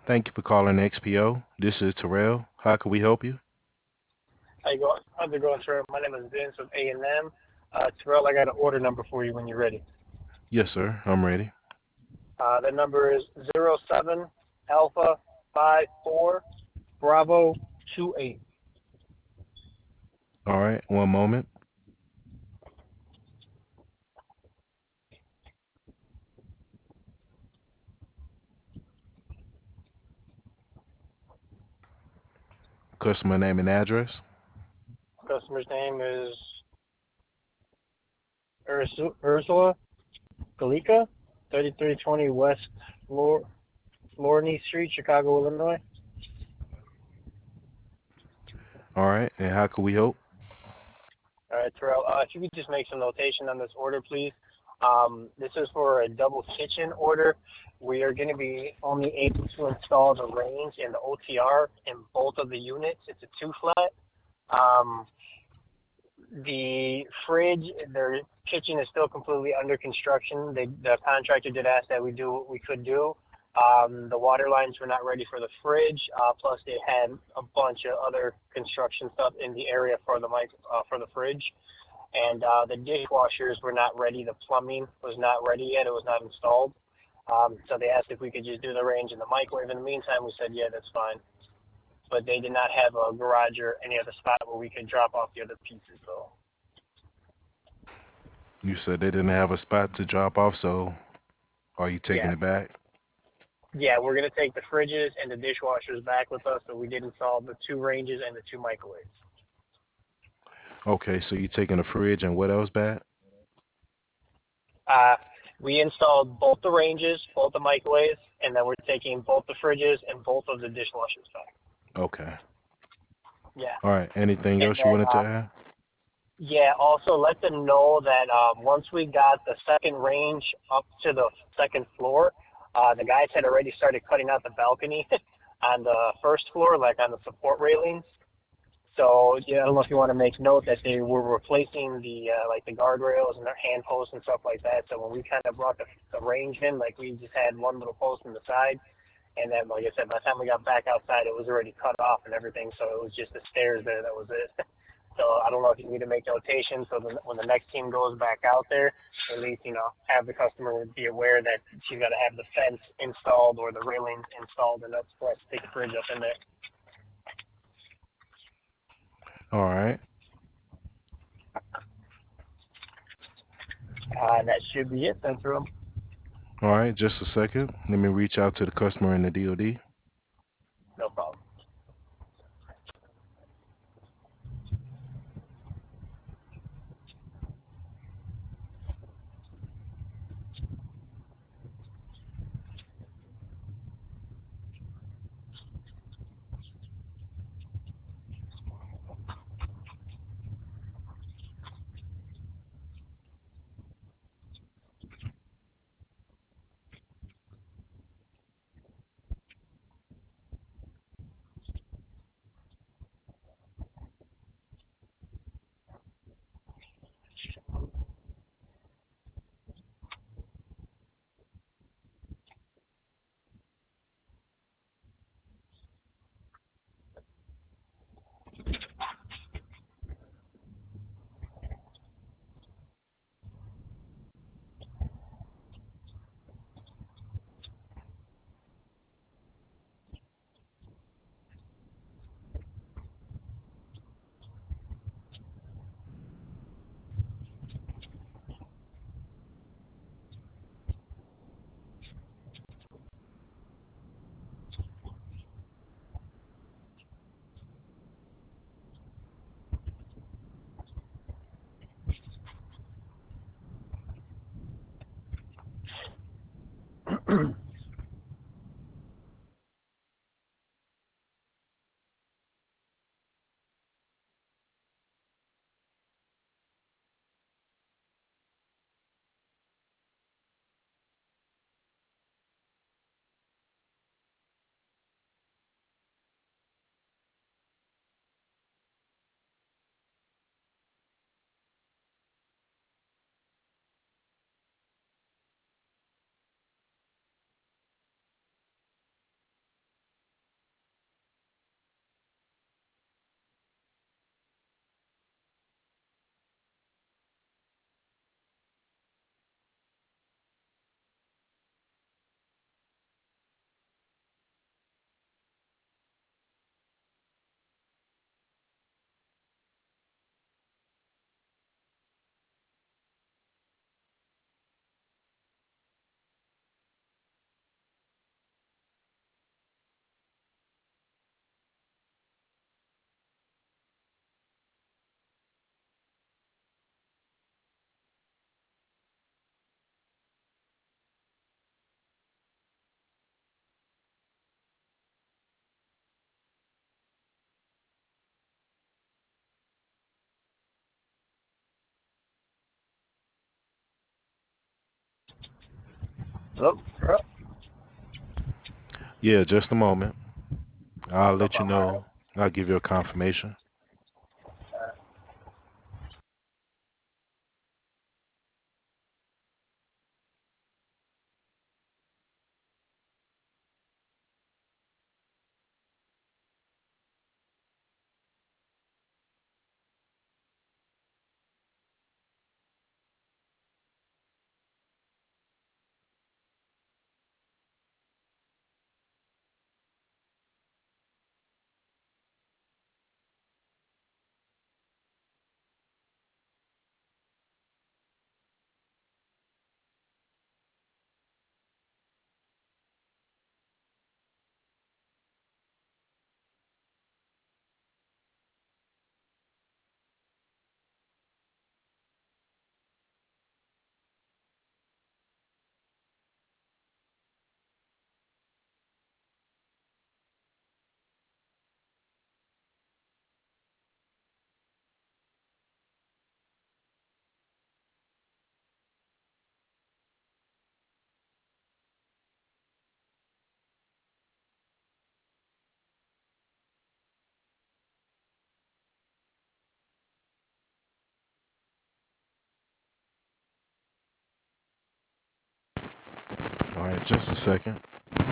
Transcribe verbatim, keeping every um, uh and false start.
Thank you for calling X P O. This is Terrell. How can we help you? How you going? How's it going, sir? My name is Vince with A and M. Uh, Terrell, I got an order number for you when you're ready. Yes, sir. I'm ready. Uh, that number is zero seven Alpha five four Bravo two eight. All right, one moment. Customer name and address. Customer's name is Ursu- Ursula Galika, thirty-three twenty West Flor- Florney Street, Chicago, Illinois. All right, and how can we help? All right, Terrell, uh, if you could just make some notation on this order, please. Um, this is for a double kitchen order. We are going to be only able to install the range and the O T R in both of the units. It's a two flat. Um, the fridge, their kitchen is still completely under construction. They, the contractor did ask that we do what we could do. Um, the water lines were not ready for the fridge. Uh, plus, they had a bunch of other construction stuff in the area for the mic uh, for the fridge, and uh, the dishwashers were not ready. The plumbing was not ready yet. It was not installed. Um, so they asked if we could just do the range and the microwave. In the meantime, we said, yeah, that's fine. But they did not have a garage or any other spot where we could drop off the other pieces, though. You said they didn't have a spot to drop off, so are you taking Yeah, it back? yeah, we're gonna take the fridges and the dishwashers back with us, but we did install the two ranges and the two microwaves. Okay, so you taking the fridge and what else back? Uh, we installed both the ranges, both the microwaves, and then we're taking both the fridges and both of the dishwashers back. Okay. Yeah, All right. Anything and else you then wanted to uh, add? yeah, also let them know that um, once we got the second range up to the second floor, uh, the guys had already started cutting out the balcony on the first floor, like on the support railings. So yeah, I don't know if you want to make note that they were replacing the uh, like the guardrails and their hand posts and stuff like that. So when we kind of brought the, the range in, like we just had one little post on the side, and then like I said, by the time we got back outside, it was already cut off and everything. So it was just the stairs there. That was it. So I don't know if you need to make notation so that when the next team goes back out there, at least you know have the customer be aware that she's got to have the fence installed or the railing installed, and that's for us to take the fridge up in there. All right. Uh, and that should be it then, through. All right, just a second. Let me reach out to the customer in the D O D. No problem. Hello, Terrell? Yeah, just a moment. I'll No let you problem. All right. know. I'll give you a confirmation. Uh, All right, just a second.